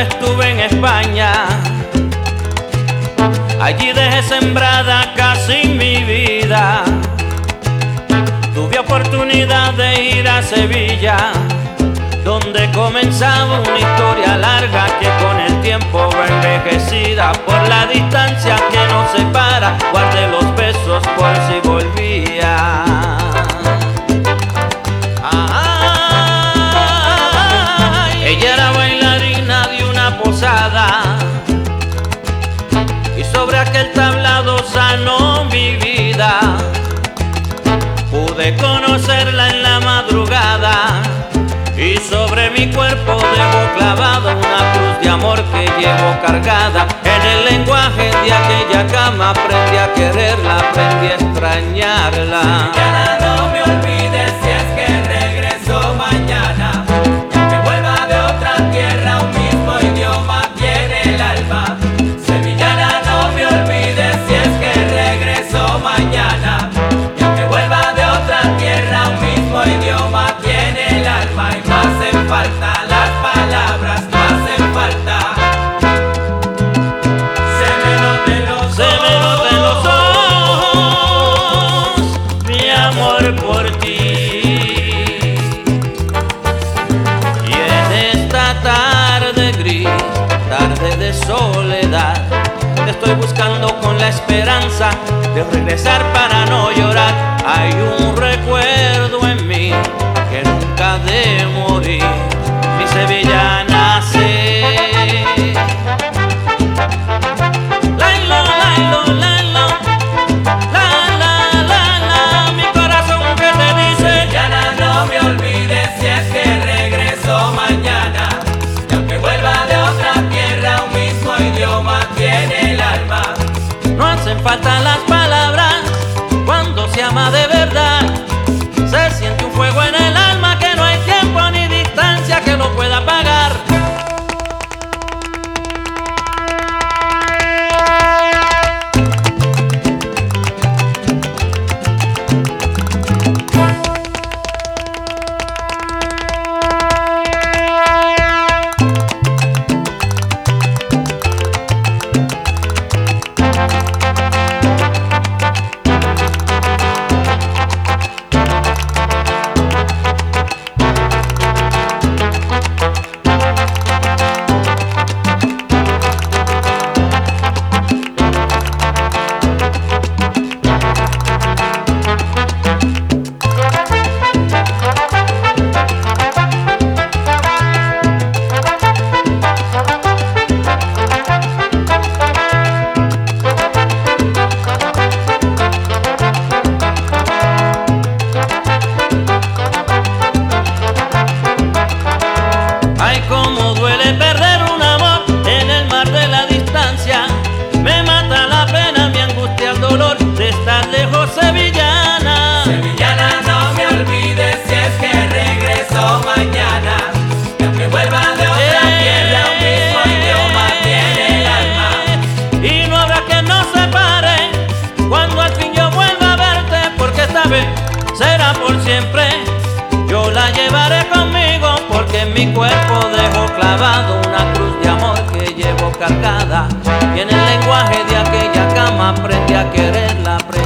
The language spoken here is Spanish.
estuve en España. Allí dejé sembrada casi mi vida. Tuve oportunidad de ir a Sevilla, donde comenzaba una historia larga que con el tiempo va envejecida. Por la distancia que nos separa, guardé los besos por si volvía. Ella era bailarina de una posada, y sobre aquel tablado sanó mi vida. Pude conocerla en la madrugada, y sobre mi cuerpo dejó clavada una cruz de amor que llevo cargada. En el lenguaje de aquella cama aprendí a quererla, aprendí a extrañarla. Sevillana, no me olvides si es que regreso mañana. Y aunque vuelva de otra tierra, un mismo idioma tiene el alma. Sevillana, no me olvides si es que regreso mañana. Y aunque vuelva de otra tierra, un mismo idioma tiene el alma. Y no hacen falta las palabras, no hacen falta. Se me noten los ojos, mi amor por ti. Y en esta tarde gris, tarde de soledad, te estoy buscando con la esperanza de regresar para no llorar. Hay un recuerdo en mí que nunca ha de morir. Mi sevillana sé. Lailo, lailo, lailo, la, la, la, la, mi corazón que te dice. Sevillana, no me olvides si es que regreso mañana. Y aunque vuelva de otra tierra, un mismo idioma tiene el alma. No hacen falta las palabras cuando se ama de verdad. Se siente un fuego en el alma que no hay tiempo ni distancia que lo pueda apagar. Ay, cómo duele perder un amor en el mar de la distancia. Me mata la pena, me angustia el dolor de estar lejos, sevillana. Sevillana, no me olvides si es que regreso mañana. Y aunque vuelva de otra tierra, un mismo idioma tiene el alma. Y no habrá que nos separe cuando al fin yo vuelva a verte, porque esta vez será por siempre. Yo la llevaré conmigo porque en mi cuerpo dejo clavado una cruz de amor que llevo cargada. Y en el lenguaje de aquella cama aprendí a quererla,